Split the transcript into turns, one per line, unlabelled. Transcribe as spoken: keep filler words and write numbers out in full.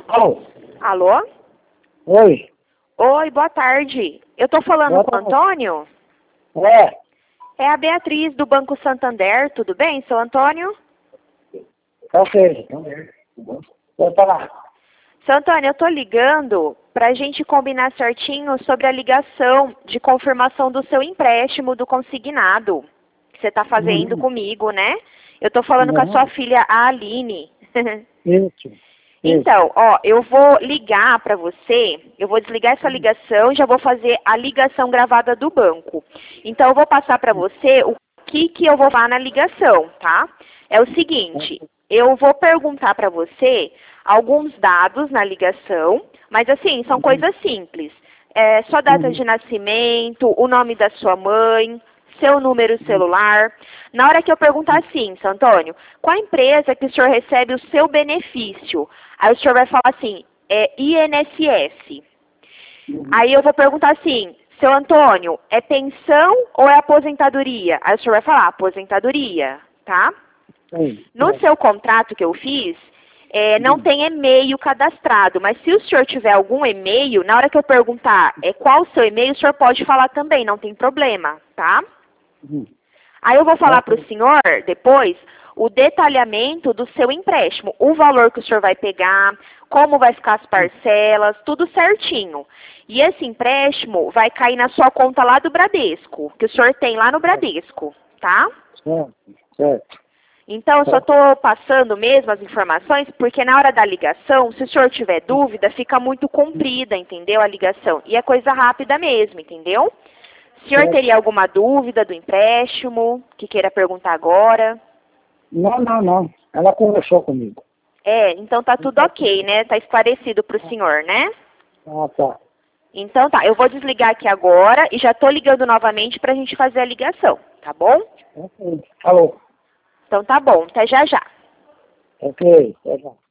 Alô?
Alô?
Oi?
Oi, boa tarde. Eu tô falando
Boa
com o
tarde.
Antônio?
É,
É a Beatriz do Banco Santander, tudo bem, seu Antônio?
ok. Pode falar.
Seu Antônio, eu tô ligando pra gente combinar certinho sobre a ligação de confirmação do seu empréstimo do consignado que você tá fazendo
Uhum.
comigo, né? Eu tô falando com a sua
Uhum.
filha, a Aline.
Isso. Isso.
Então, ó, eu vou ligar para você, eu vou desligar essa ligação e já vou fazer a ligação gravada do banco. Então, eu vou passar para você o que que eu vou falar na ligação, tá? É o seguinte, eu vou perguntar para você alguns dados na ligação, mas assim, são coisas simples. É, sua data
Uhum.
de nascimento, o nome da sua mãe, seu número celular. Na hora que eu perguntar assim, seu Antônio, qual a empresa que o senhor recebe o seu benefício? Aí o senhor vai falar assim, é I N S S. Aí eu vou perguntar assim, seu Antônio, é pensão ou é aposentadoria? Aí o senhor vai falar, aposentadoria, tá?
Sim.
No
É.
seu contrato que eu fiz, é, não tem e-mail cadastrado, mas se o senhor tiver algum e-mail, na hora que eu perguntar é, qual o seu e-mail, o senhor pode falar também, não tem problema, tá?
Uhum.
Aí eu vou falar para o
Ok.
senhor, depois, o detalhamento do seu empréstimo, o valor que o senhor vai pegar, como vai ficar as parcelas, tudo certinho. E esse empréstimo vai cair na sua conta lá do Bradesco, que o senhor tem lá no Bradesco, tá?
Certo. Certo.
Então, eu só estou passando mesmo as informações, porque na hora da ligação, se o senhor tiver dúvida, fica muito comprida, entendeu? A ligação. E é coisa rápida mesmo, entendeu? O senhor
Certo.
teria alguma dúvida do empréstimo, que queira perguntar agora?
Não, não, não. Ela conversou comigo.
É, então tá tudo ok, né? Tá esclarecido pro senhor, né?
Ah, tá.
Então tá, eu vou desligar aqui agora e já tô ligando novamente pra gente fazer a ligação, tá bom?
Ok. Alô?
Então tá bom, até já já.
Ok. Tá bom.